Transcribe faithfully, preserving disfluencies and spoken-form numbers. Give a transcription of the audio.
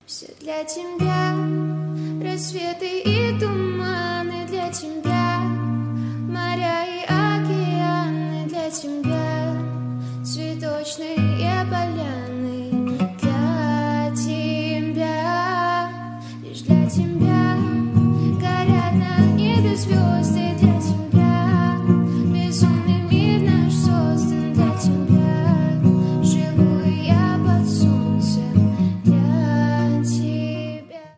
Все для тебя, рассветы и туманы для тебя, моря и океаны для тебя.